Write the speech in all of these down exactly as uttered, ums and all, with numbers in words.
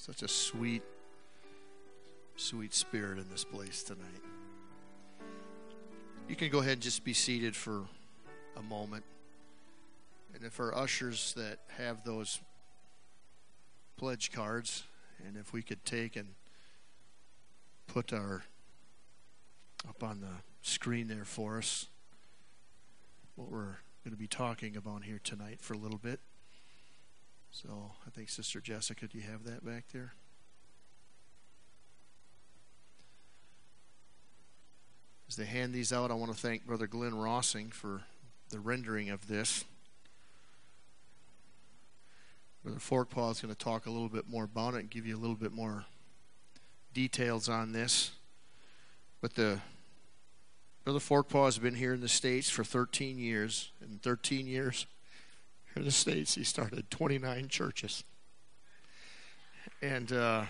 Such a sweet, sweet spirit in this place tonight. You can go ahead and just be seated for a moment. And if our ushers that have those pledge cards, and if we could take and put our up on the screen there for us what we're going to be talking about here tonight for a little bit. So I think Sister Jessica, do you have that back there? As they hand these out, I want to thank Brother Glenn Rossing for the rendering of this. Brother Forkpaw is going to talk a little bit more about it and give you a little bit more details on this. But the Brother Forkpaw has been here in the States for thirteen years. In thirteen years here in the States, he started twenty-nine churches. And uh,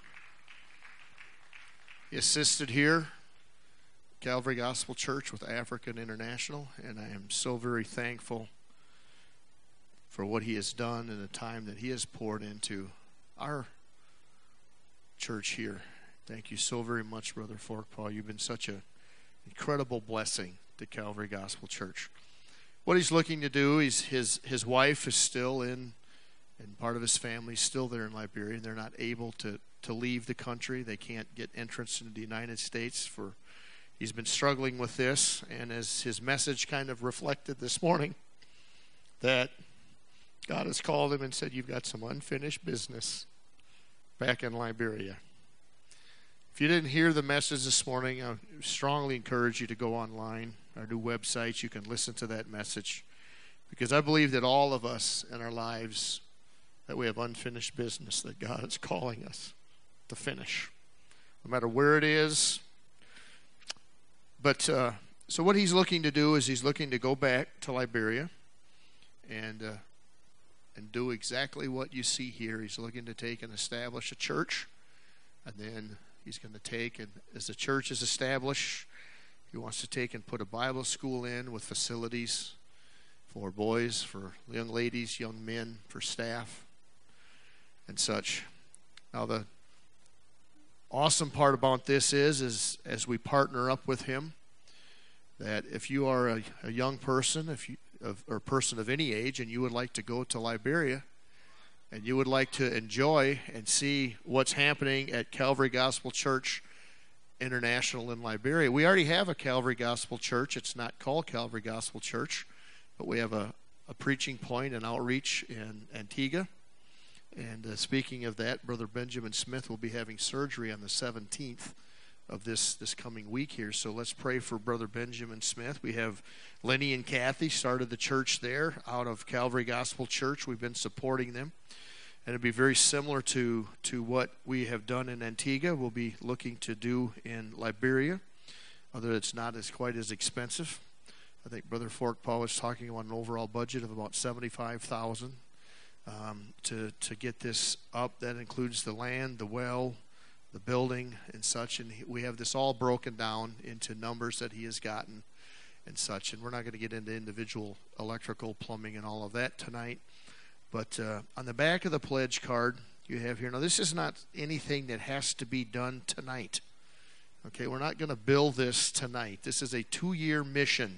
he assisted here, Calvary Gospel Church with African International, and I am so very thankful for what he has done and the time that he has poured into our church here. Thank you so very much, Brother Forkpaw. You've been such an incredible blessing to Calvary Gospel Church. What he's looking to do is his his wife is still in, and part of his family is still there in Liberia, and they're not able to, to leave the country. They can't get entrance into the United States. For he's been struggling with this, and as his message kind of reflected this morning, that God has called him and said, you've got some unfinished business back in Liberia. If you didn't hear the message this morning, I strongly encourage you to go online, our new website. You can listen to that message, because I believe that all of us in our lives, that we have unfinished business that God is calling us to finish, no matter where it is. But uh, so what he's looking to do is he's looking to go back to Liberia and uh, and do exactly what you see here. He's looking to take and establish a church, and then he's going to take, and as the church is established, he wants to take and put a Bible school in with facilities for boys, for young ladies, young men, for staff, and such. Now, the awesome part about this is, is as we partner up with him, that if you are a, a young person, if you of, or a person of any age, and you would like to go to Liberia, and you would like to enjoy and see what's happening at Calvary Gospel Church International in Liberia. We already have a Calvary Gospel Church. It's not called Calvary Gospel Church, but we have a, a preaching point and outreach in Antigua. And uh, speaking of that, Brother Benjamin Smith will be having surgery on the seventeenth of this, this coming week here. So let's pray for Brother Benjamin Smith. We have Lenny and Kathy started the church there out of Calvary Gospel Church. We've been supporting them. And it'll be very similar to, to what we have done in Antigua. We'll be looking to do in Liberia, although it's not as quite as expensive. I think Brother Forkpaw was talking about an overall budget of about seventy-five thousand dollars um, to, to get this up. That includes the land, the well, the building, and such. And we have this all broken down into numbers that he has gotten and such. And we're not going to get into individual electrical, plumbing, and all of that tonight. But uh, on the back of the pledge card you have here, now this is not anything that has to be done tonight. Okay, we're not going to build this tonight. This is a two-year mission.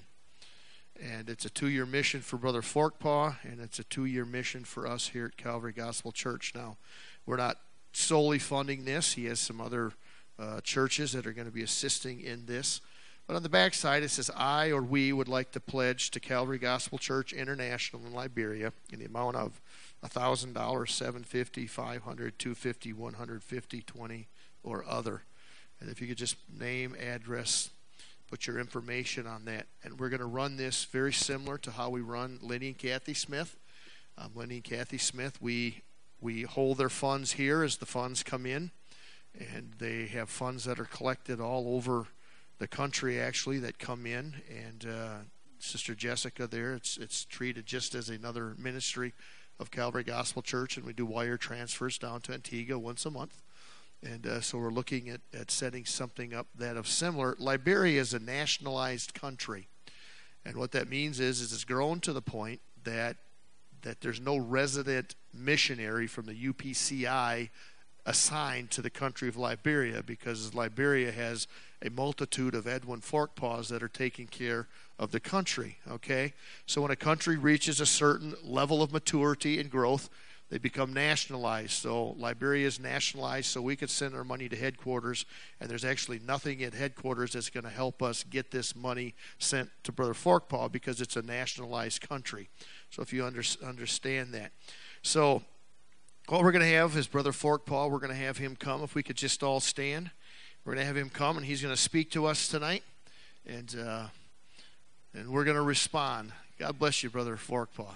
And it's a two-year mission for Brother Forkpaw, and it's a two-year mission for us here at Calvary Gospel Church. Now, we're not solely funding this. He has some other uh, churches that are going to be assisting in this. But on the back side, it says, I or we would like to pledge to Calvary Gospel Church International in Liberia in the amount of one thousand dollars, seven hundred fifty dollars, five hundred dollars, two hundred fifty dollars, one hundred fifty dollars, twenty dollars, or other. And if you could just name, address, put your information on that. And we're going to run this very similar to how we run Lenny and Kathy Smith. Um, Lenny and Kathy Smith, we we hold their funds here as the funds come in. And they have funds that are collected all over the country, actually, that come in. And uh, Sister Jessica there, it's it's treated just as another ministry of Calvary Gospel Church. And we do wire transfers down to Antigua once a month. And uh, so we're looking at, at setting something up that of similar. Liberia is a nationalized country. And what that means is, is it's grown to the point that that there's no resident missionary from the U P C I assigned to the country of Liberia, because Liberia has a multitude of Edwin Forkpaws that are taking care of the country, okay? So when a country reaches a certain level of maturity and growth, they become nationalized. So Liberia is nationalized, so we could send our money to headquarters, and there's actually nothing at headquarters that's going to help us get this money sent to Brother Forkpaw, because it's a nationalized country. So if you under, understand that. So what we're going to have is Brother Forkpaw. We're going to have him come. If we could just all stand. We're going to have him come, and he's going to speak to us tonight. And, uh, and we're going to respond. God bless you, Brother Forkpaw.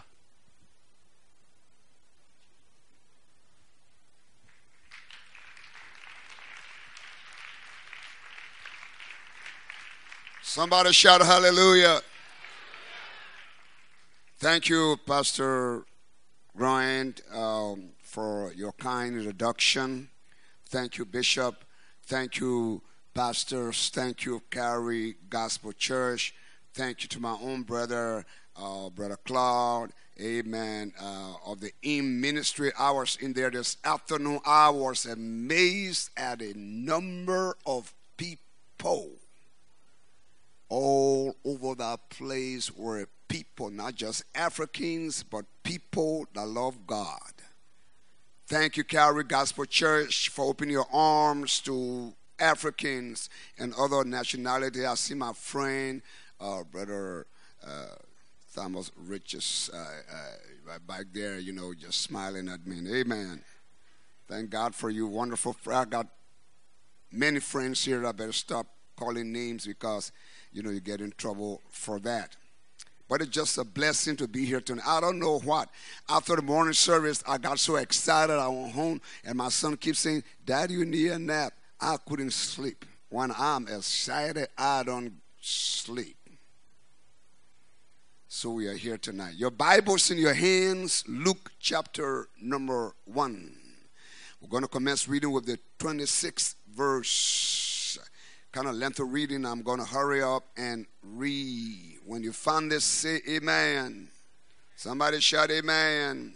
Somebody shout hallelujah. Thank you, Pastor Grant, um, for your kind introduction. Thank you, Bishop. Thank you, pastors. Thank you, Calvary Gospel Church. Thank you to my own brother, uh, Brother Claude. Amen. Uh, of the in ministry hours in there this afternoon. I was amazed at a number of people all over that place were people, not just Africans, but people that love God. Thank you, Calvary Gospel Church, for opening your arms to Africans and other nationalities. I see my friend, uh, Brother uh, Thomas Riches, uh, uh, back there, you know, just smiling at me. Amen. Thank God for you. Wonderful. I got many friends here. I better stop calling names, because you know, you get in trouble for that. But it's just a blessing to be here tonight. I don't know what. After the morning service, I got so excited. I went home, and my son keeps saying, Daddy, you need a nap. I couldn't sleep. When I'm excited, I don't sleep. So we are here tonight. Your Bible's in your hands, Luke chapter number one. We're going to commence reading with the twenty-sixth verse. Kind of lengthy reading. I'm going to hurry up and read. When you find this, say amen. Somebody shout amen.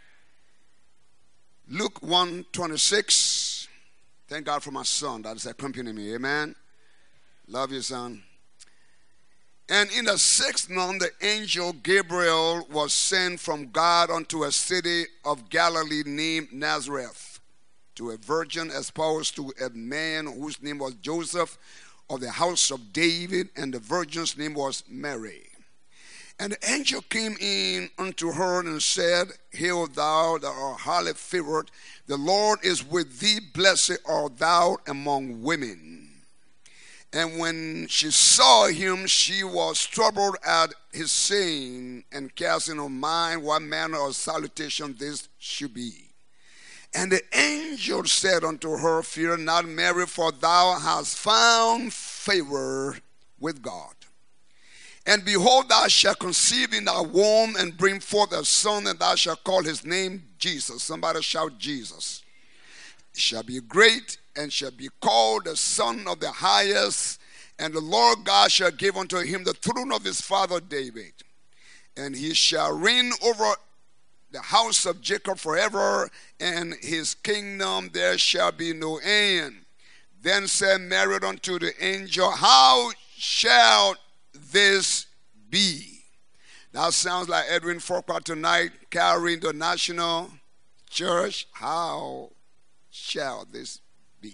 Luke one twenty-six. Thank God for my son that is accompanying me. Amen. Love you, son. And in the sixth month, the angel Gabriel was sent from God unto a city of Galilee named Nazareth, to a virgin espoused to a man whose name was Joseph, of the house of David, and the virgin's name was Mary. And the angel came in unto her and said, Hail thou that art highly favored, the Lord is with thee, blessed art thou among women. And when she saw him, she was troubled at his saying, and cast in her mind what manner of salutation this should be. And the angel said unto her, Fear not, Mary, for thou hast found favor with God. And behold, thou shalt conceive in thy womb, and bring forth a son, and thou shalt call his name Jesus. Somebody shout Jesus. He shall be great, and shall be called the Son of the Highest. And the Lord God shall give unto him the throne of his father David. And he shall reign over the house of Jacob forever, and his kingdom there shall be no end. Then said Mary unto the angel, How shall this be? That sounds like Edwin Forkpaw tonight, Calvary International Church. How shall this be?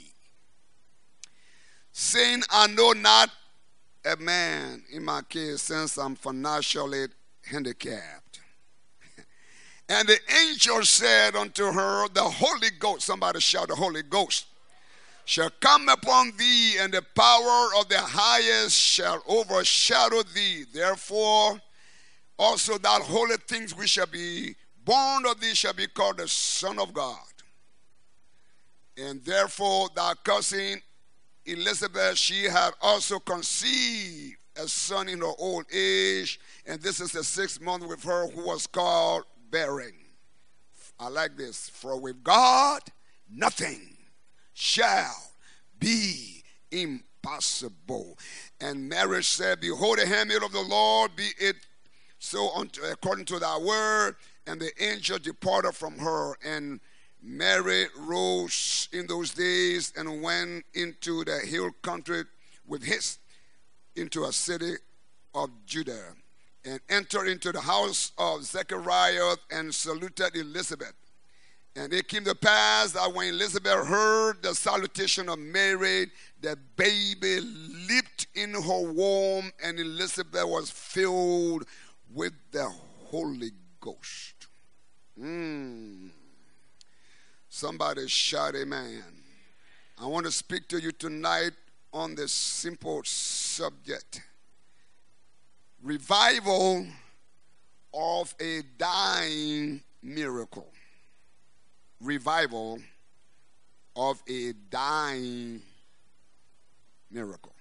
Saying, I know not a man, in my case, since I'm financially handicapped. And the angel said unto her, The Holy Ghost, somebody shout the Holy Ghost, shall come upon thee, and the power of the highest shall overshadow thee. Therefore, also that holy things which shall be born of thee shall be called the Son of God. And therefore thy cousin Elizabeth, she had also conceived a son in her old age, and this is the sixth month with her, who was called barren. I like this. For with God nothing shall be impossible. And Mary said, Behold, the handmaid of the Lord, be it so unto, according to thy word. And the angel departed from her. And Mary rose in those days and went into the hill country with haste into a city of Judah, and entered into the house of Zechariah and saluted Elizabeth. And it came to pass that when Elizabeth heard the salutation of Mary, the baby leaped in her womb, and Elizabeth was filled with the Holy Ghost. Mm. Somebody shout amen. I want to speak to you tonight on this simple subject: revival of a dying miracle. Revival of a dying miracle.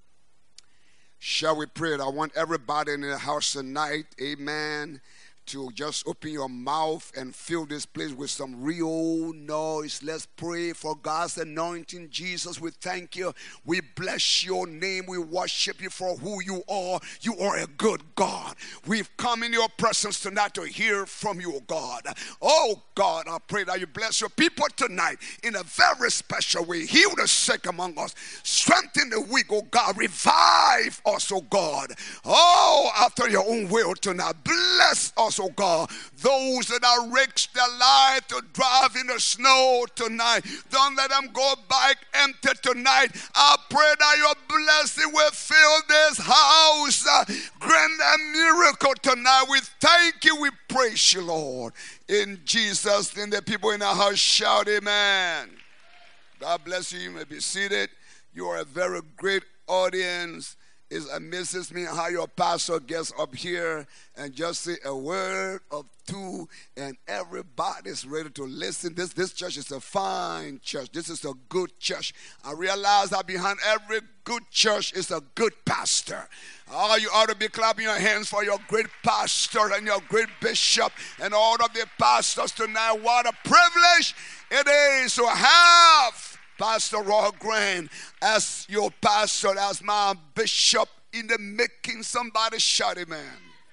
Shall we pray? I want everybody in the house tonight, amen, to just open your mouth and fill this place with some real noise. Let's pray for God's anointing. Jesus, we thank you. We bless your name. We worship you for who you are. You are a good God. We've come in your presence tonight to hear from you, God. Oh, God, I pray that you bless your people tonight in a very special way. Heal the sick among us. Strengthen the weak, oh God. Revive us, oh God. Oh, after your own will tonight. Bless us, oh God. Those that are risked their life to drive in the snow tonight, don't let them go back empty tonight. I pray that your blessing will fill this house. Uh, grant a miracle tonight. We thank you. We praise you, Lord. In Jesus' name, the people in our house shout amen. God bless you. You may be seated. You are a very great audience. It amazes me how your pastor gets up here and just say a word or two, and everybody's ready to listen. This, this church is a fine church. This is a good church. I realize that behind every good church is a good pastor. Oh, you ought to be clapping your hands for your great pastor and your great bishop and all of the pastors tonight. What a privilege it is to have Pastor Roy Grant as your pastor, as my bishop in the making. Somebody shout amen.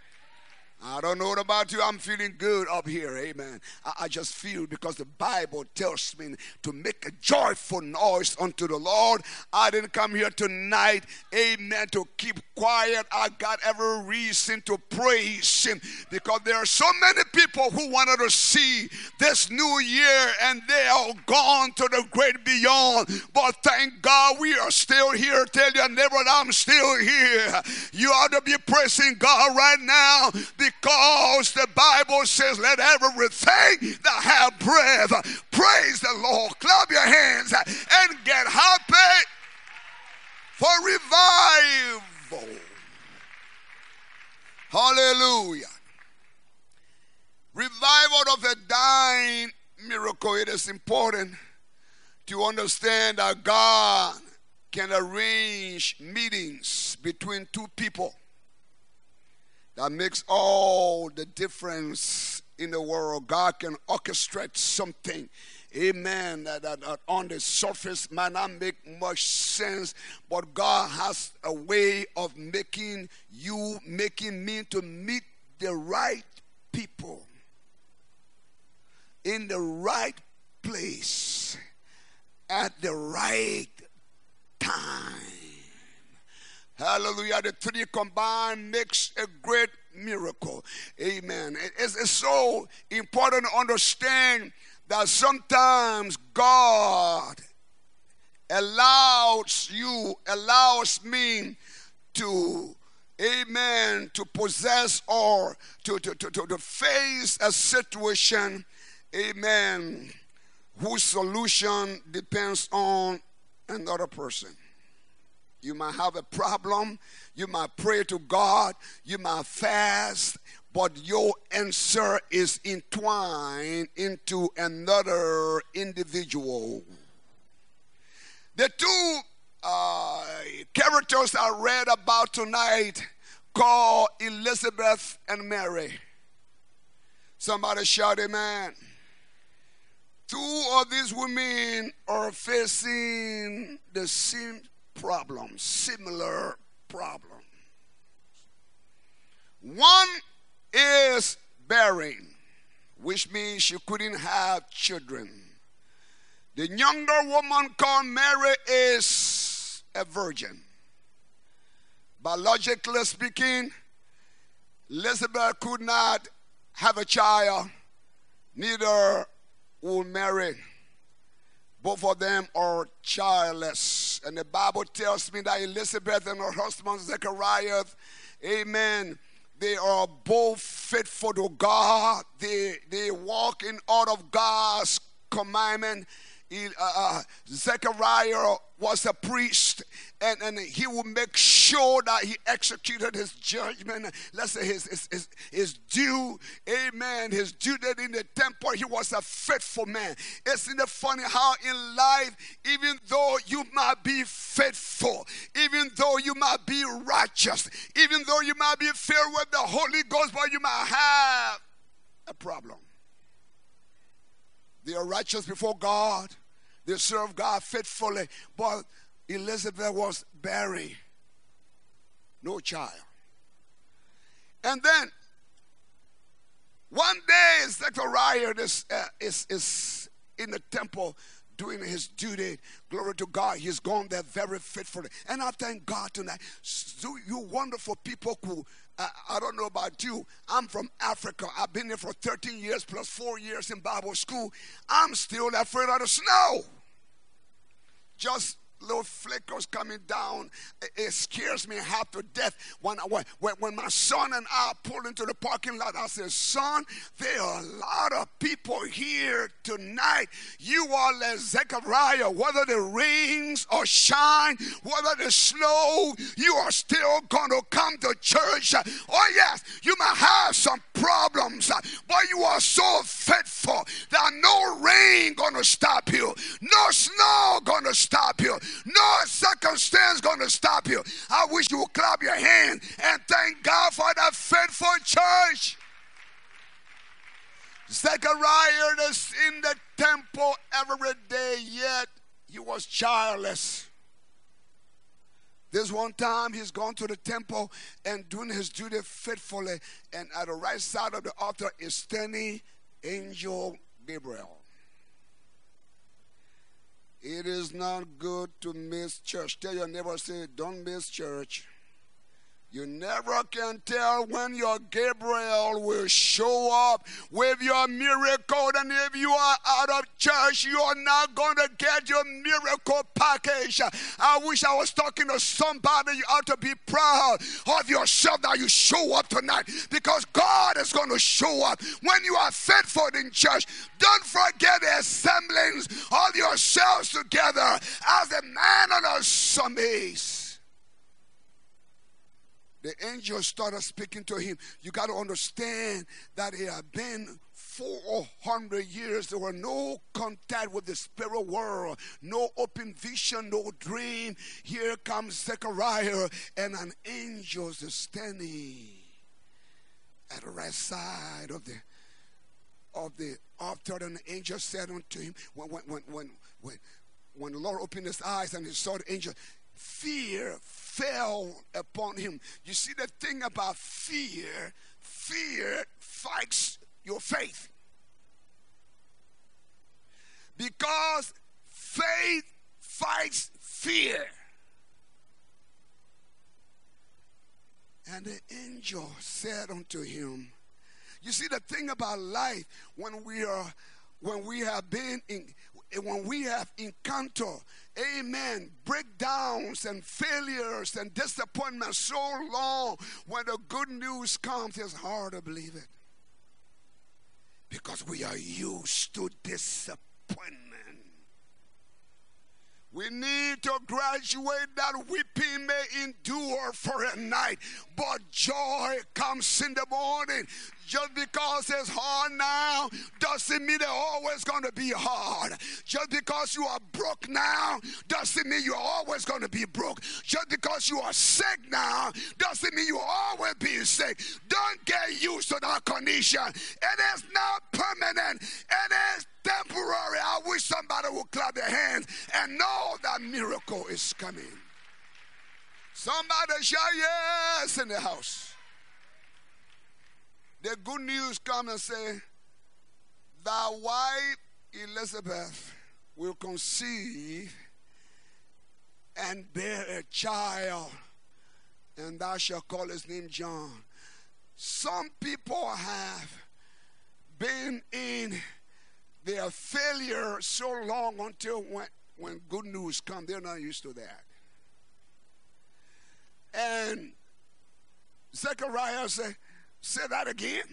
I don't know about you. I'm feeling good up here. Amen. I, I just feel, because the Bible tells me to make a joyful noise unto the Lord. I didn't come here tonight, amen, to keep quiet. I got every reason to praise him, because there are so many people who wanted to see this new year and they are gone to the great beyond. But thank God we are still here. Tell your neighbor, I'm still here. You ought to be praising God right now, because the Bible says, let everything that have breath praise the Lord. Clap your hands and get happy for revival. Hallelujah. Revival of a dying miracle. It is important to understand that God can arrange meetings between two people. That makes all the difference in the world. God can orchestrate something, amen, that, that, that on the surface might not make much sense, but God has a way of making you, making me to meet the right people in the right place at the right time. Hallelujah. The three combined makes a great miracle. Amen. It's, it's so important to understand that sometimes God allows you, allows me to, amen, to possess or to, to, to, to, to face a situation, amen, whose solution depends on another person. You might have a problem. You might pray to God. You might fast. But your answer is entwined into another individual. The two uh, characters I read about tonight called Elizabeth and Mary. Somebody shout amen. Two of these women are facing the same problem, similar problem. One is barren. which means she couldn't have children. The younger woman called Mary is a virgin. Biologically speaking, Elizabeth could not have a child, neither would Mary. Both of them are childless. And the Bible tells me that Elizabeth and her husband Zechariah, amen, they are both faithful to God. They, they walk in out of God's commandment. He, uh, uh, Zechariah was a priest, and, and he would make sure that he executed his judgment. Let's say his, his, his, his due, amen, his duty in the temple. He was a faithful man. Isn't it funny how in life, even though you might be faithful, even though you might be righteous, even though you might be filled with the Holy Ghost, but you might have a problem. They are righteous before God. They serve God faithfully. But Elizabeth was barren. No child. And then, one day, Zechariah is, uh, is, is in the temple doing his duty. Glory to God. He's gone there very faithfully. And I thank God tonight. So you wonderful people who, uh, I don't know about you. I'm from Africa. I've been there for thirteen years plus four years in Bible school. I'm still afraid of the snow. Just little flickers coming down, it scares me half to death. When, when, when my son and I pulled into the parking lot, I said, son, there are a lot of people here tonight. You are like Zechariah, whether the rains or shine, whether the snow, you are still going to come to church. Oh yes, you might have some problems, but you are so faithful that no rain going to stop you, no snow going to stop you, no circumstance going to stop you. I wish you would clap your hand and thank God for that faithful church. Zechariah is in the temple every day, yet he was childless. This one time he's gone to the temple and doing his duty faithfully, and at the right side of the altar is standing angel Gabriel. It is not good to miss church. Tell your neighbor, say, don't miss church. You never can tell when your Gabriel will show up with your miracle. And if you are out of church, you are not going to get your miracle package. I wish I was talking to somebody. You ought to be proud of yourself that you show up tonight, because God is going to show up when you are faithful in church. Don't forget the assemblies of yourselves together as a man on a Sundays. The angel started speaking to him. You got to understand that it had been four hundred years. There were no contact with the spirit world, no open vision, no dream. Here comes Zechariah, and an angel is standing at the right side of the of the altar. And the angel said unto him, when when when when when, when the Lord opened his eyes and he saw the angel, fear fell upon him. You see, the thing about fear, fear fights your faith. Because faith fights fear. And the angel said unto him, you see, the thing about life, when we are, when we have been in, when we have encountered, amen, breakdowns and failures and disappointments so long, when the good news comes, it's hard to believe it. Because we are used to disappointment. We need to graduate that weeping may endure for a night, but joy comes in the morning. Just because it's hard now doesn't mean it's always going to be hard. Just because you are broke now doesn't mean you're always going to be broke. Just because you are sick now doesn't mean you'll always be sick. Don't get used to that condition. It is not permanent. It is temporary. I wish somebody would clap their hands and know that miracle is coming. Somebody shout yes in the house. The good news come and say, thy wife Elizabeth will conceive and bear a child, and thou shalt call his name John. Some people have been in their failure so long until when, when good news comes, they're not used to that. And Zechariah said, say that again.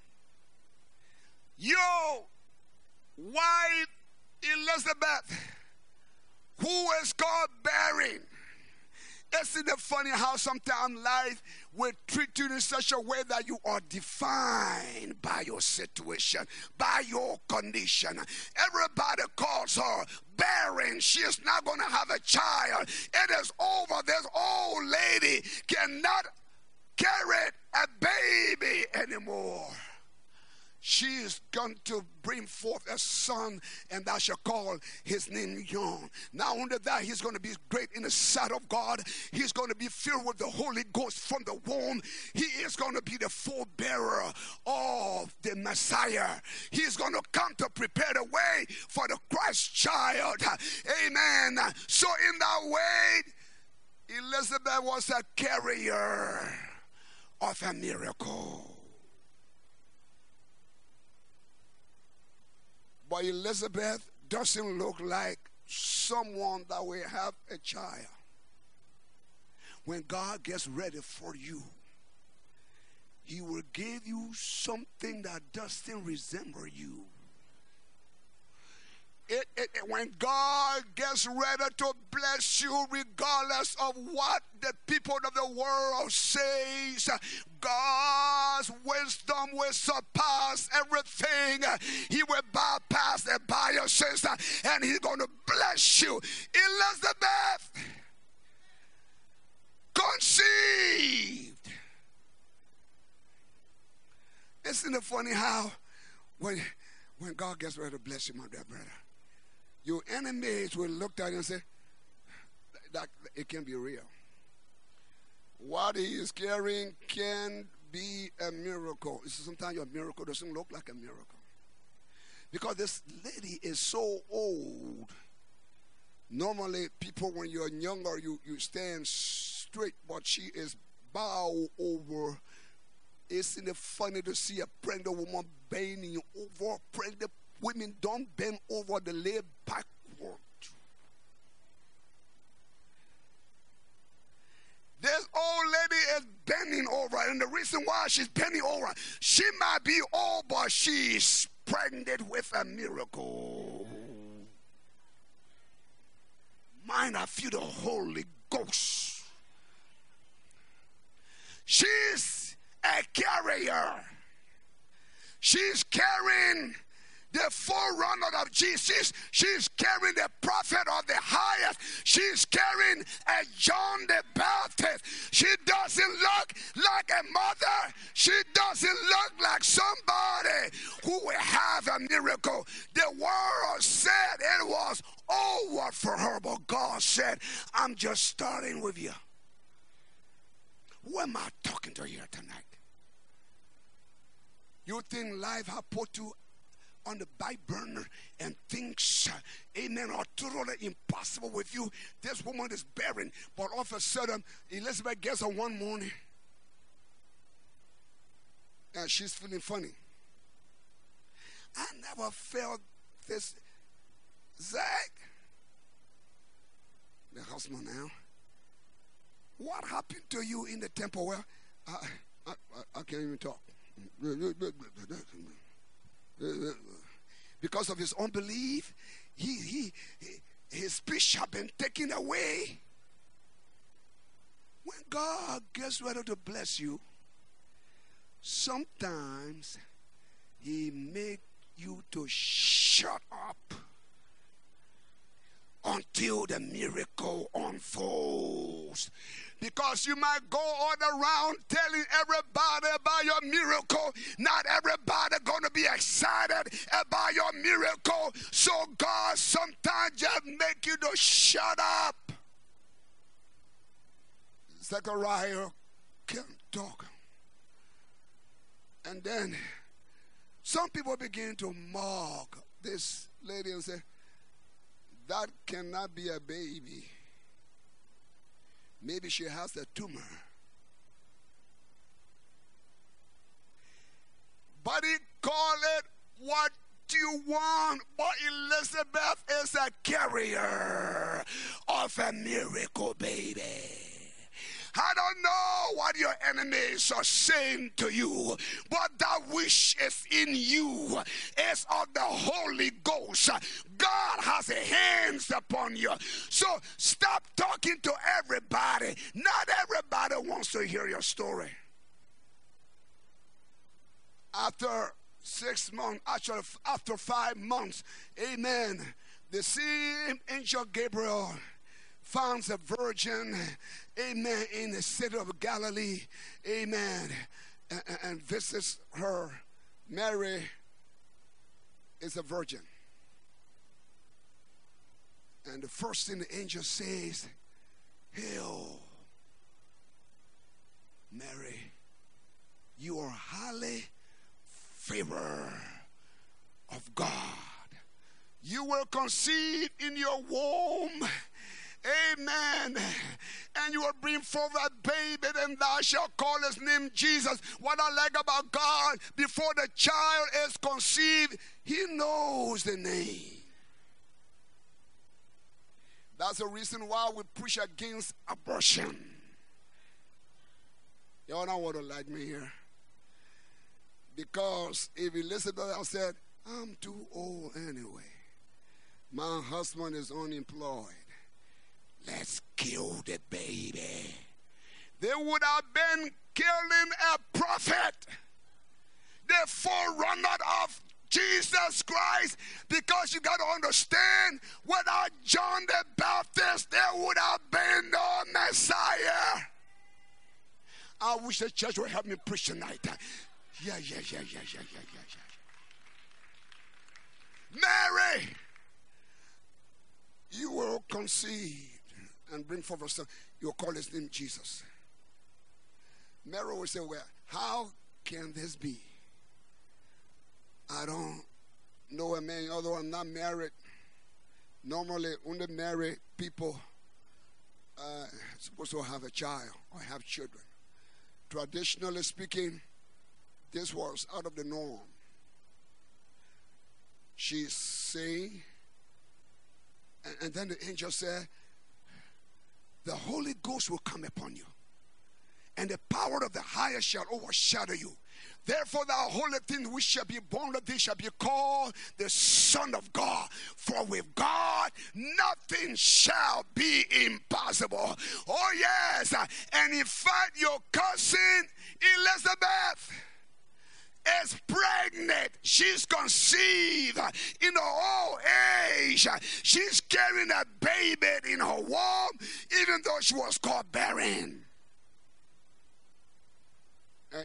Your wife Elizabeth, who is called barren. Isn't it funny how sometimes life will treat you in such a way that you are defined by your situation, by your condition? Everybody calls her barren. She is not going to have a child. It is over. This old lady cannot carry a baby anymore. She is going to bring forth a son, and thou shalt call his name John. Not only that, he's going to be great in the sight of God. He's going to be filled with the Holy Ghost from the womb. He is going to be the forebearer of the Messiah. He's going to come to prepare the way for the Christ child. Amen. So in that way, Elizabeth was a carrier of a miracle. But Elizabeth doesn't look like someone that will have a child. When God gets ready for you, he will give you something that doesn't resemble you. It, it, it, when God gets ready to bless you, regardless of what the people of the world says, God's wisdom will surpass everything. He will bypass the biases, and he's going to bless you. Elizabeth conceived. Isn't it funny how when, when God gets ready to bless you, my dear brother, your enemies will look at you and say, that, it can't be real. What he is carrying can be a miracle. Sometimes your miracle doesn't look like a miracle. Because this lady is so old. Normally, people, when you're younger, you, you stand straight, but she is bowed over. Isn't it funny to see a pregnant woman bending over? Pregnant women don't bend over, they lay backward. This old lady is bending over, and the reason why she's bending over, she might be old, but she's pregnant with a miracle. Mine, I feel the Holy Ghost. She's a carrier. She's carrying the forerunner of Jesus. She's carrying the prophet of the highest. She's carrying a John the Baptist. She doesn't look like a mother. She doesn't look like somebody who will have a miracle. The world said it was over for her, but God said, I'm just starting with you. Who am I talking to here tonight? You think life has put you on the back burner and things, uh, amen, are totally impossible with you. This woman is barren, but all of a sudden, Elizabeth gets her one morning, and she's feeling funny. I never felt this. Zach, the husband now, what happened to you in the temple? Well, I, I, I, I can't even talk. Because of his unbelief, he, he, his speech had been taken away. When God gets ready to bless you, sometimes he makes you to shut up until the miracle unfolds. Because you might go all around telling everybody about your miracle. Not everybody going to be excited about your miracle. So God sometimes just make you to shut up. Zechariah can't talk. And then Some people begin to mock this lady and say, that cannot be a baby. Maybe she has a tumor. But he called it what you want. But Elizabeth is a carrier of a miracle baby. I don't know what your enemies are saying to you, but that which is in you is of the Holy Ghost. God has a hands upon you. So stop talking to everybody. Not everybody wants to hear your story. After six months, actually after five months, amen, the same angel Gabriel finds a virgin, amen, in the city of Galilee, amen, and, and visits her. Mary is a virgin. And the first thing the angel says, hail, Mary, you are highly favored of God. You will conceive in your womb, amen, and you will bring forth a baby, and thou shalt call his name Jesus. What I like about God, before the child is conceived, he knows the name. That's the reason why we push against abortion. Y'all don't want to like me here. Because if Elizabeth had said, I'm too old anyway, my husband is unemployed, let's kill the baby, they would have been killing a prophet, the forerunner of Jesus Christ. Because you got to understand, without John the Baptist, there would have been no Messiah. I wish the church would help me preach tonight. Yeah, yeah, yeah, yeah, yeah, yeah, yeah, yeah. Mary, you will conceive and bring forth a son. You'll call his name Jesus. Mary will say, well, how can this be? I don't know a man, although I'm not married. Normally, only married people uh, supposed to have a child or have children. Traditionally speaking, this was out of the norm. She's saying, and, and then the angel said, the Holy Ghost will come upon you, and the power of the highest shall overshadow you. Therefore, the holy thing which shall be born of thee shall be called the Son of God. For with God, nothing shall be impossible. Oh, yes. And in fact, your cousin Elizabeth is pregnant. She's conceived in her old age. She's carrying a baby in her womb, even though she was called barren. Uh,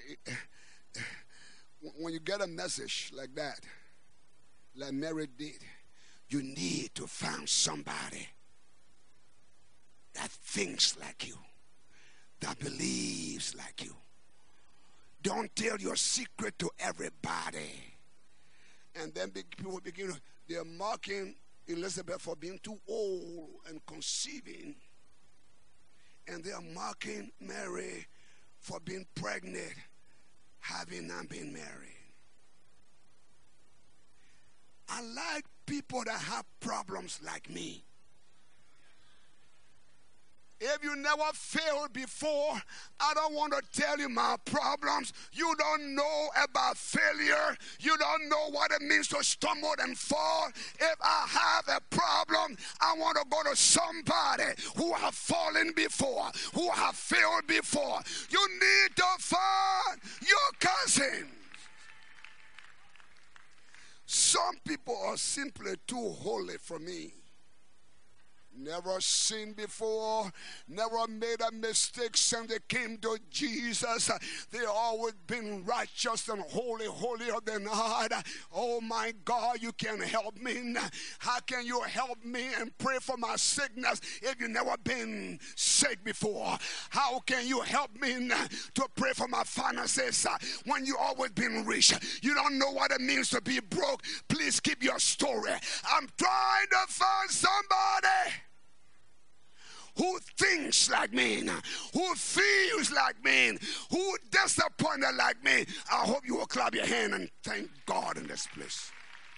when you get a message like that, like Mary did, you need to find somebody that thinks like you, that believes like you. Don't tell your secret to everybody. And then people begin, they're mocking Elizabeth for being too old and conceiving. And they are mocking Mary for being pregnant, having not been married. I like people that have problems like me. If you never failed before, I don't want to tell you my problems. You don't know about failure. You don't know what it means to stumble and fall. If I have a problem, I want to go to somebody who have fallen before, who have failed before. You need to find your cousin. Some people are simply too holy for me. never sinned before, never made a mistake since they came to Jesus. They always been righteous and holy, holier than I. Oh my God, you can help me. How can you help me and pray for my sickness if you've never been sick before? How can you help me to pray for my finances when you always been rich? You don't know what it means to be broke. Please keep your story. I'm trying to find somebody who thinks like me, who feels like me, who disappointed like me. I hope you will clap your hand and thank God in this place.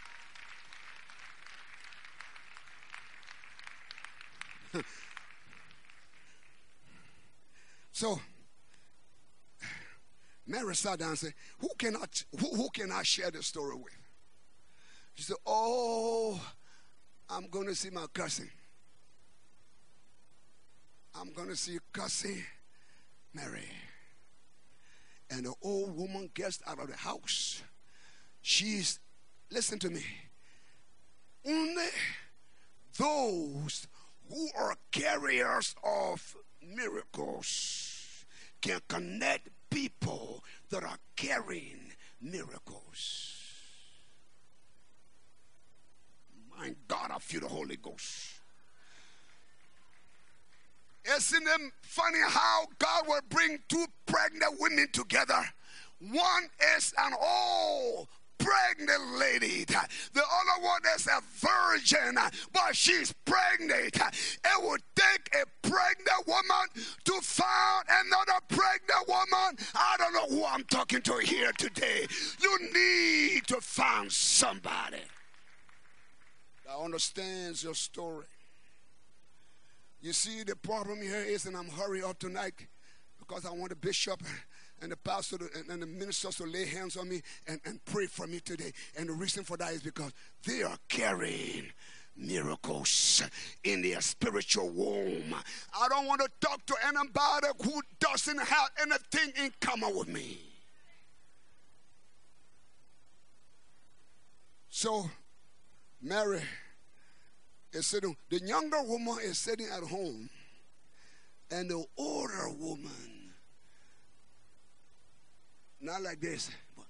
So Mary sat down and said, who can I, who, who can I share the story with? She said, oh, I'm going to see my cousin. I'm going to see cousin Mary. And the old woman gets out of the house. She's, listen to me, only those who are carriers of miracles can connect people that are carrying miracles. My God, I feel the Holy Ghost. Isn't it funny how God will bring two pregnant women together? One is an old pregnant lady. The other one is a virgin, but she's pregnant. It would take a pregnant woman to find another pregnant woman. I don't know who I'm talking to here today. You need to find somebody that understands your story. You see, the problem here is, and I'm hurrying up tonight because I want the bishop and the pastor to, and, and the ministers to lay hands on me and, and pray for me today. And the reason for that is because they are carrying miracles in their spiritual womb. I don't want to talk to anybody who doesn't have anything in common with me. So, Mary is sitting, the younger woman is sitting at home, and the older woman, not like this, but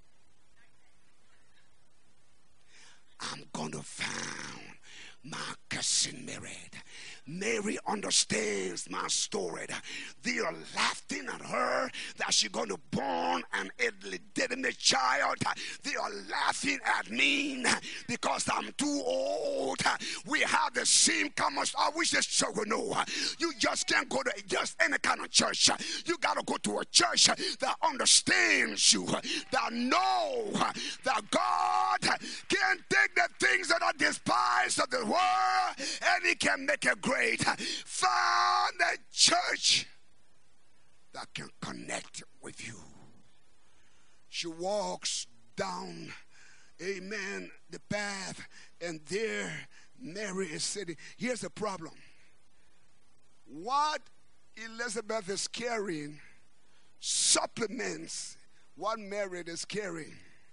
I'm going to find my cousin Mary. Mary understands my story. They are laughing at her that she's going to born an illegitimate child. They are laughing at me because I'm too old. We have the same common. I wish this church would know. You just can't go to just any kind of church. You got to go to a church that understands you, that know that God can take the things that are despised of the world and He can make it great. Find a church that can connect with you. She walks down, amen, the path, and there Mary is sitting. Here's the problem. What Elizabeth is carrying supplements what Mary is carrying.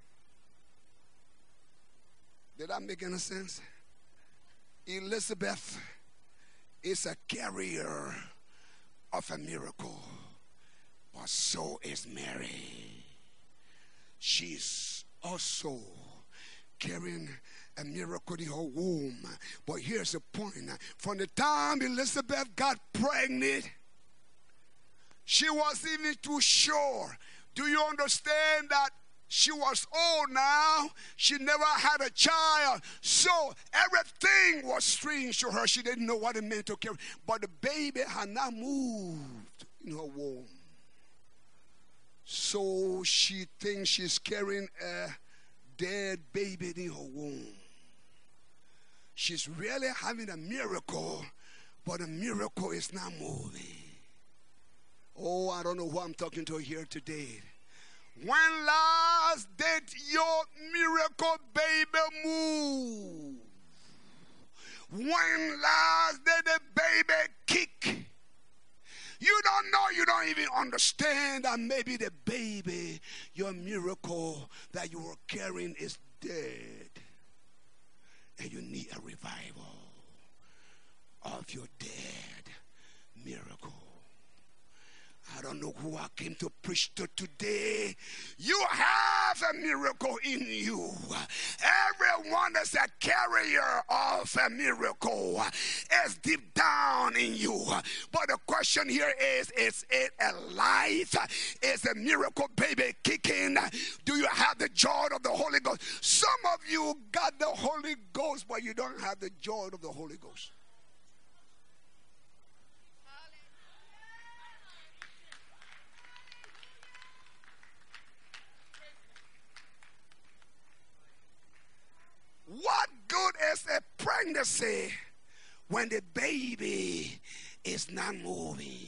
Did that make any sense? Elizabeth is a carrier of a miracle, but so is Mary. She's also carrying a miracle in her womb. But here's the point. From the time Elizabeth got pregnant, she wasn't even too sure. Do you understand that she was old now? She never had a child. So everything was strange to her. She didn't know what it meant to carry. But the baby had not moved in her womb. So she thinks she's carrying a dead baby in her womb. She's really having a miracle, but the miracle is not moving. Oh, I don't know who I'm talking to here today. When last did your miracle baby move? When last did the baby kick? You don't know, you don't even understand that maybe the baby, your miracle that you were carrying is dead. And you need a revival. of your dead miracle. I don't know who I came to preach to today. You have a miracle in you. Everyone is a carrier of a miracle. It's deep down in you. But the question here is, is it alive? Is a miracle baby kicking? Do you have the joy of the Holy Ghost? Some of you got the Holy Ghost, but you don't have the joy of the Holy Ghost. What good is a pregnancy when the baby is not moving?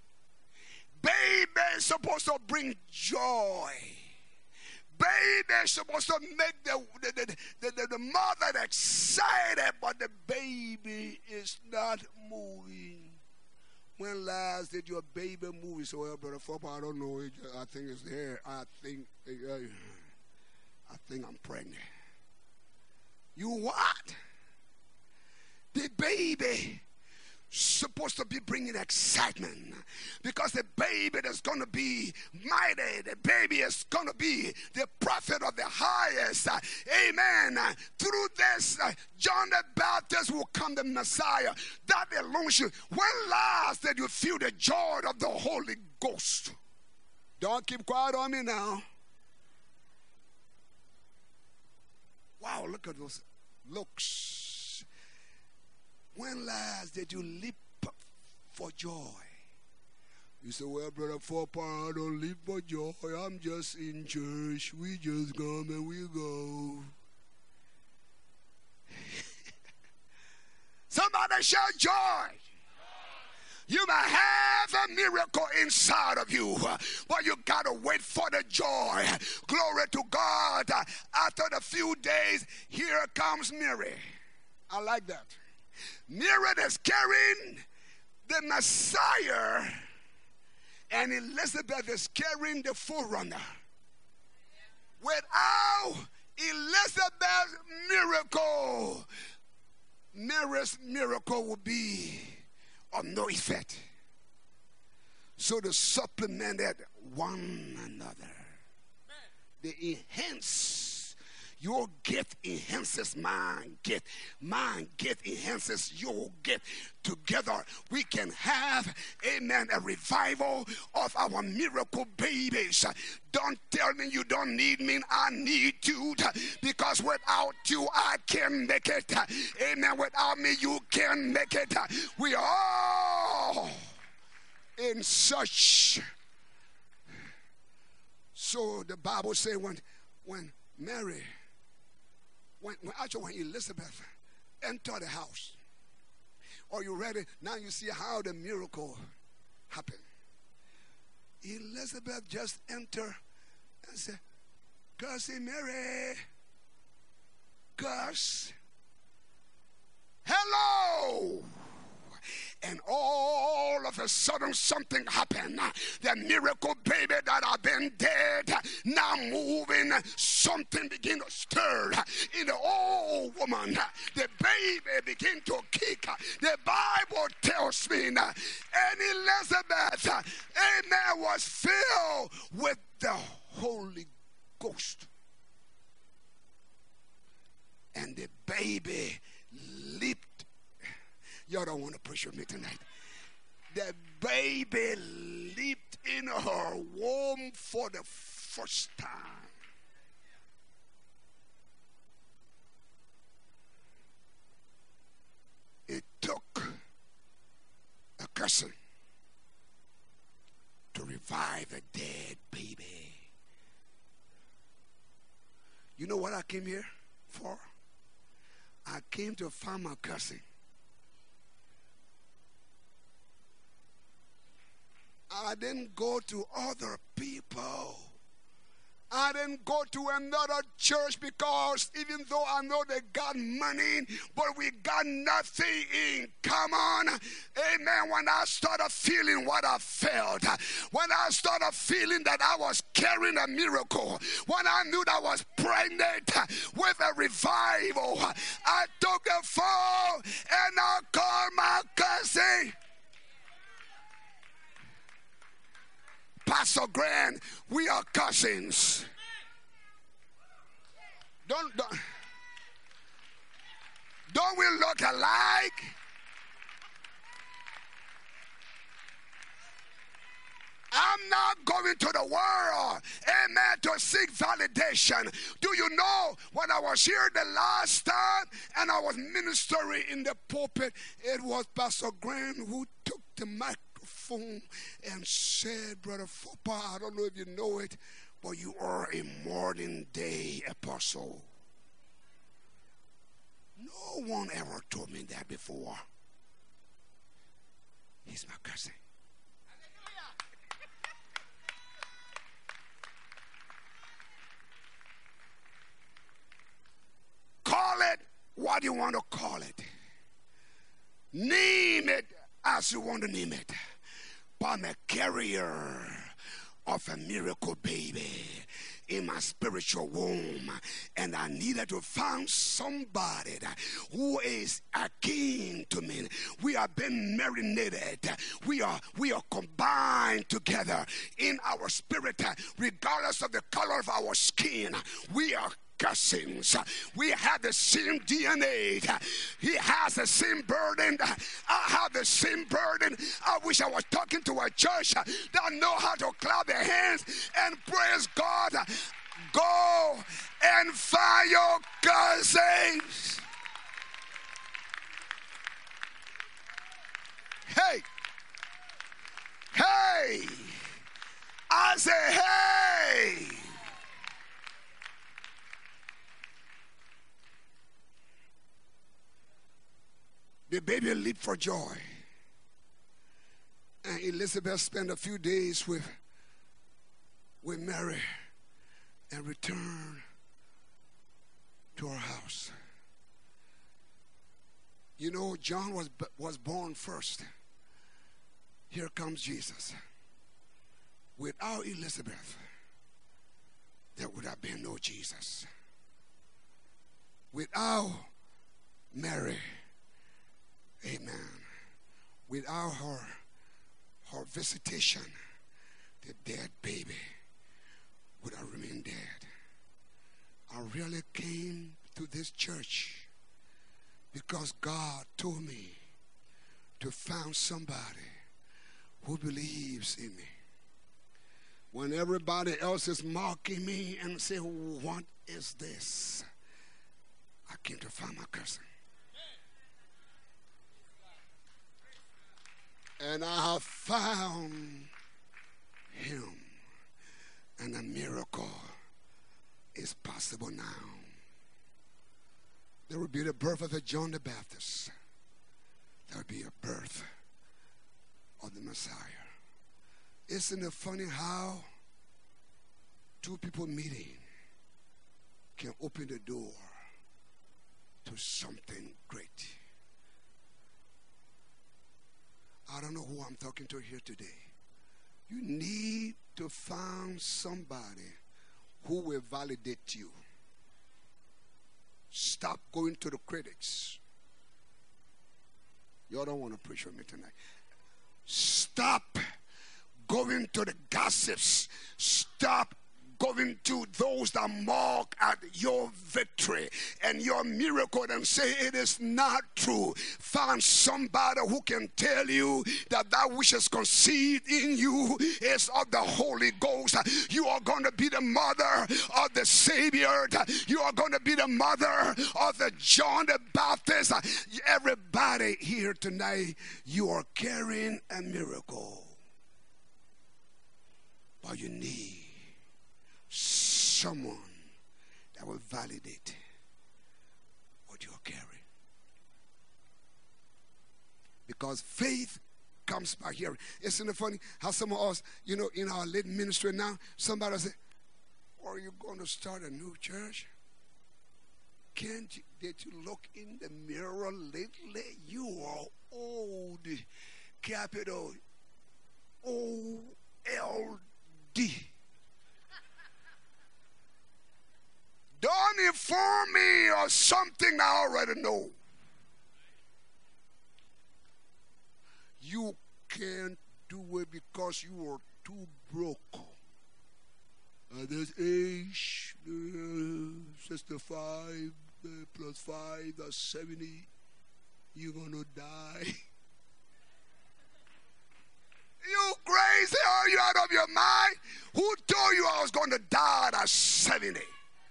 Baby is supposed to bring joy. Baby is supposed to make the, the, the, the, the, the mother excited, but the baby is not moving. When last did your baby move? So, well, Brother Fopp, I don't know. I think it's there. I think, I think I'm pregnant. You what? The baby supposed to be bringing excitement, because the baby that's going to be mighty, the baby is going to be the prophet of the highest. Amen. Through this, John the Baptist will come the Messiah. That alone should. When last did you feel the joy of the Holy Ghost? Don't keep quiet on me now. Wow, look at those looks. When last did you leap for joy? You say, well, Brother Fopp, I don't leap for joy. I'm just in church. We just come and we go. Somebody shout joy. You may have a miracle inside of you, but you got to wait for the joy. Glory to God. After the few days, here comes Mary. I like that. Mary is carrying the Messiah, and Elizabeth is carrying the forerunner. Without Elizabeth's miracle, Mary's miracle would be of no effect. So they supplemented one another. They enhance. Your gift enhances mine gift. Mine gift enhances your gift. Together we can have, amen, a revival of our miracle babies. Don't tell me you don't need me. I need you, because without you I can make it. Amen. Without me you can make it. We are all in such. So the Bible says when when Mary, when, when actually when Elizabeth entered the house, are you ready? Now you see how the miracle happened. Elizabeth just entered and said, Gussie Mary, Gus, hello. And all of a sudden something happened. The miracle baby that had been dead, now moving, something began to stir in the old woman. The baby began to kick. The Bible tells me, and Elizabeth, amen, was filled with the Holy Ghost. And the baby leaped. Y'all don't want to push with me tonight. The baby leaped in her womb for the first time. It took a cousin to revive a dead baby. You know what I came here for? I came to find my cousin. I didn't go to other people. I didn't go to another church, because even though I know they got money, but we got nothing in common. Amen. When I started feeling what I felt, when I started feeling that I was carrying a miracle, when I knew that I was pregnant with a revival, I took the phone and I called my cousin. Pastor Grant, we are cousins. Don't, don't, don't we look alike? I'm not going to the world, amen, to seek validation. Do you know when I was here the last time and I was ministering in the pulpit, it was Pastor Grant who took the microphone and said, Brother Fopa, I don't know if you know it, but you are a modern day apostle. No one ever told me that before. He's my cousin. Call it what you want to call it. Name it as you want to name it. But I'm a carrier of a miracle baby in my spiritual womb, and I needed to find somebody who is akin to me. We are being marinated. We are we are combined together in our spirit, regardless of the color of our skin. We are cousins. We have the same D N A. He has the same burden. I have the same burden. I wish I was talking to a church that know how to clap their hands and praise God. Go and find your cousins. Hey. Hey. I say, hey. The baby leaped for joy. And Elizabeth spent a few days with, with Mary and returned to her house. You know, John was, was born first. Here comes Jesus. Without Elizabeth, there would have been no Jesus. Without Mary, amen, without her, her visitation, the dead baby would have remained dead. I really came to this church because God told me to find somebody who believes in me. When everybody else is mocking me and say, what is this? I came to find my cousin. And I have found him. And a miracle is possible now. There will be the birth of a John the Baptist. There will be a birth of the Messiah. Isn't it funny how two people meeting can open the door to something great? I don't know who I'm talking to here today. You need to find somebody who will validate you. Stop going to the critics. Y'all don't want to preach with me tonight. Stop going to the gossips. Stop going to those that mock at your victory and your miracle and say it is not true. Find somebody who can tell you that that which is conceived in you is of the Holy Ghost. You are going to be the mother of the Savior. You are going to be the mother of the John the Baptist. Everybody here tonight, you are carrying a miracle. But you need someone that will validate what you're carrying. Because faith comes by hearing. Isn't it funny how some of us, you know, in our little ministry now, somebody will say, are you going to start a new church? Can't you, did you look in the mirror lately? You are old. Capital O L D. Don't inform me of something I already know. You can't do it because you are too broke. At this age, uh, sixty-five uh, plus five, that's seventy. You're going to die. You crazy? Are you out of your mind? Who told you I was going to die at seventy?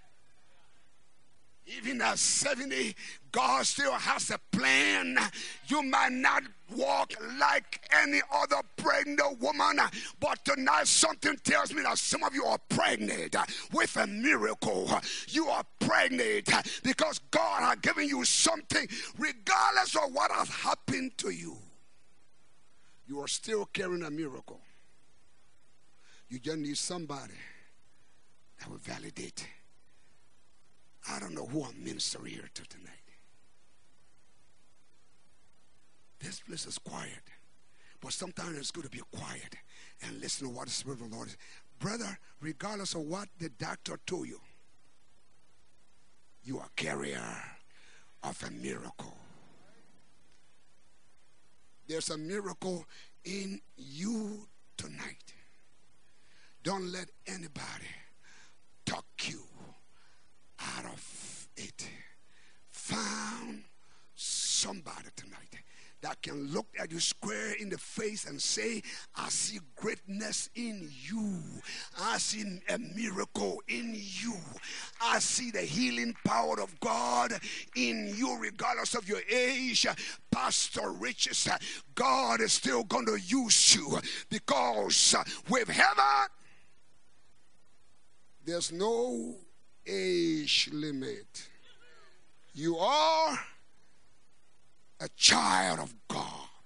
Even at seventy, God still has a plan. You might not walk like any other pregnant woman, but tonight something tells me that some of you are pregnant with a miracle. You are pregnant because God has given you something regardless of what has happened to you. You are still carrying a miracle. You just need somebody that will validate. I don't know who I'm ministering here to tonight. This place is quiet. But sometimes it's good to be quiet and listen to what the Spirit of the Lord is. Brother, regardless of what the doctor told you, you are a carrier of a miracle. There's a miracle in you tonight. Don't let anybody talk you out of it. Found somebody tonight that can look at you square in the face and say, I see greatness in you. I see a miracle in you. I see the healing power of God in you regardless of your age. Pastor Riches, God is still going to use you because with heaven, there's no age limit. You are a child of God.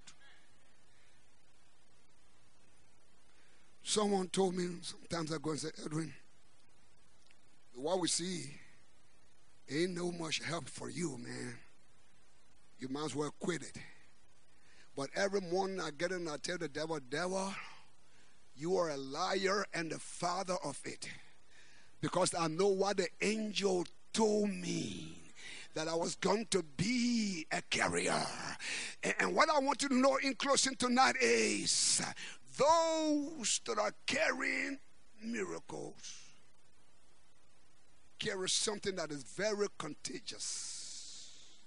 Someone told me sometimes I go and say, Edwin, what we see ain't no much help for you, man. You might as well quit it. But every morning I get in and I tell the devil, devil, you are a liar and the father of it. Because I know what the angel told me, that I was going to be a carrier. And what I want you to know in closing tonight is those that are carrying miracles carry something that is very contagious.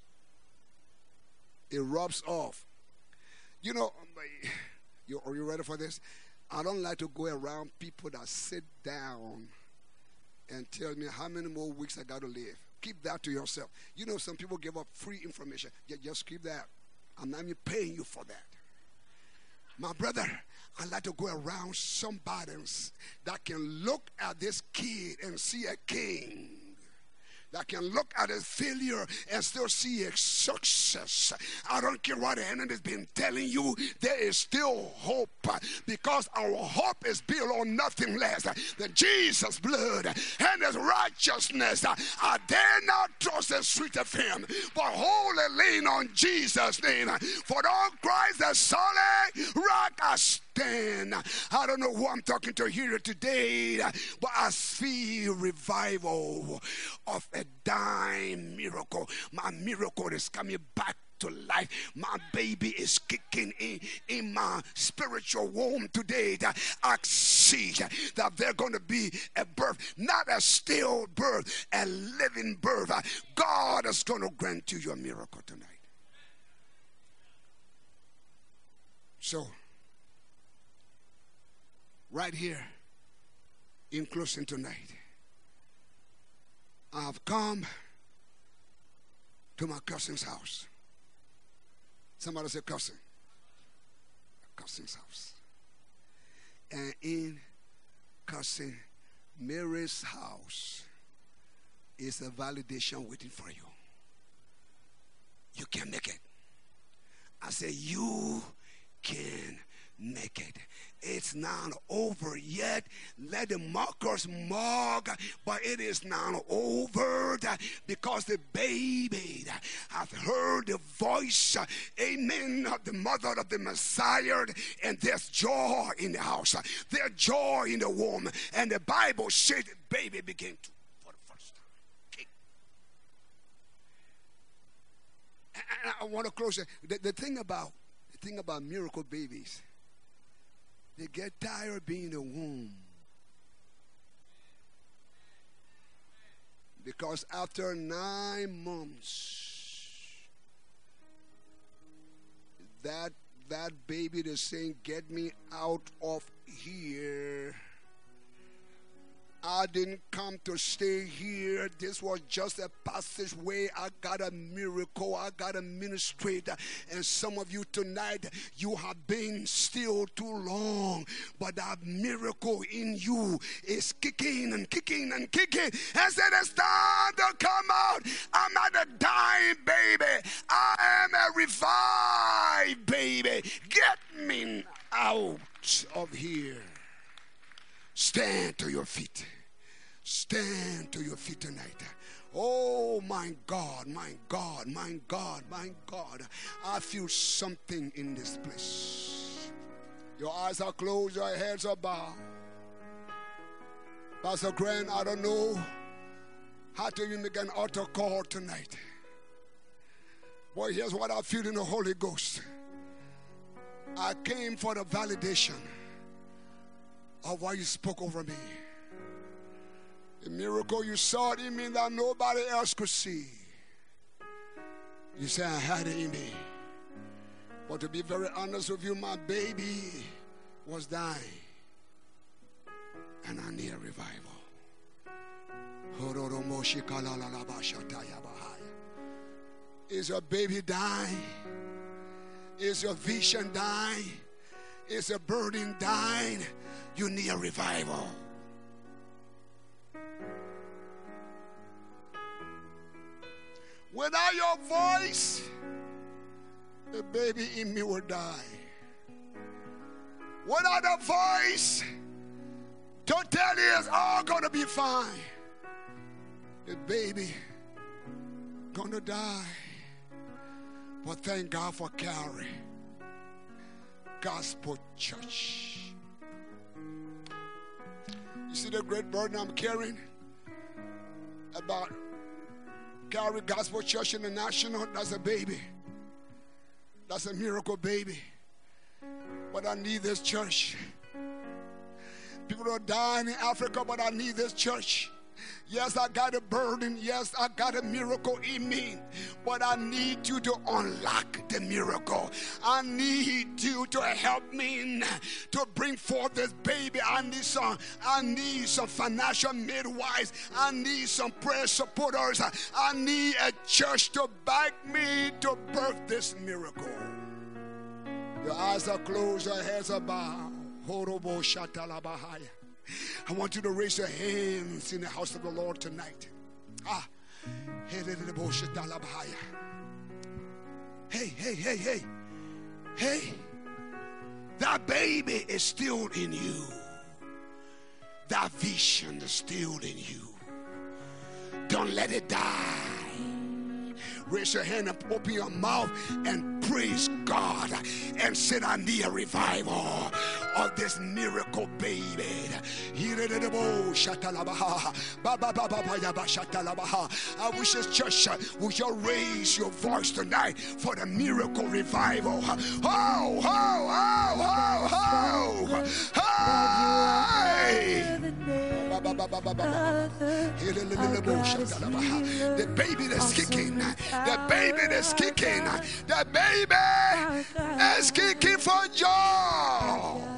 It rubs off. You know, you, are you ready for this? I don't like to go around people that sit down and tell me how many more weeks I got to live. Keep that to yourself. You know, some people give up free information. Just keep that. I'm not even paying you for that. My brother, I like to go around somebody that can look at this kid and see a king. That can look at his failure and still see a success. I don't care what the enemy has been telling you, there is still hope, because our hope is built on nothing less than Jesus' blood and his righteousness. I dare not trust the sweet of him, but wholly lean on Jesus' name. For on Christ the solid rock I stand. I don't know who I'm talking to here today, but I feel revival of a dying miracle. My miracle is coming back to life. My baby is kicking in in my spiritual womb today. That I see that there's going to be a birth, not a still birth, a living birth. God is going to grant you your miracle tonight. So, right here in closing tonight, I have come to my cousin's house. Somebody say cousin. Cousin's house. And in cousin Mary's house is a validation waiting for you. You can make it. I say you can make it. It's not over yet. Let the mockers mock, but it is not over, because the baby hath heard the voice, amen, of the mother of the Messiah, and there's joy in the house. There's joy in the womb. And the Bible said the baby began to, for the first time, kick. And I want to close it. The, the thing about the thing about miracle babies, They get tired of being in the womb. Because after nine months, that that baby is saying, get me out of here. I didn't come to stay here. This was just a passageway. I got a miracle. I got a ministrator. And some of you tonight, you have been still too long. But that miracle in you is kicking and kicking and kicking. And said, it's time to come out. I'm not a dying baby. I am a revived baby. Get me out of here. Stand to your feet. Stand to your feet tonight. Oh, my God, my God, my God, my God. I feel something in this place. Your eyes are closed, your heads are bowed. Pastor Grant, I don't know how to even make an altar call tonight. Boy, here's what I feel in the Holy Ghost. I came for the validation of what you spoke over me. The miracle you saw in me that nobody else could see. You say I had it in me. But to be very honest with you, my baby was dying. And I need a revival. Is your baby dying? Is your vision dying? Is your burden dying? You need a revival. Without your voice, the baby in me will die. Without a voice to tell you it's all going to be fine, the baby gonna die. But thank God for Calvary Gospel Church. You see the great burden I'm carrying about Calvary Gospel Church International? That's a baby. That's a miracle baby. But I need this church. People are dying in Africa, but I need this church. Yes, I got a burden. Yes, I got a miracle in me. But I need you to unlock the miracle. I need you to help me to bring forth this baby. I need some, I need some financial midwives. I need some prayer supporters. I need a church to back me to birth this miracle. Your eyes are closed, your heads are bowed. Horobo shatalabahaya. I want you to raise your hands in the house of the Lord tonight. Ah. Hey, hey, hey, hey. Hey. That baby is still in you. That vision is still in you. Don't let it die. Raise your hand and open your mouth and praise God and say, I need a revival of this miracle baby. I wish this church would you raise your voice tonight for the miracle revival. Oh, oh, oh, oh, oh, hey. The baby that's kicking. The baby that's kicking. The baby is kicking for joy.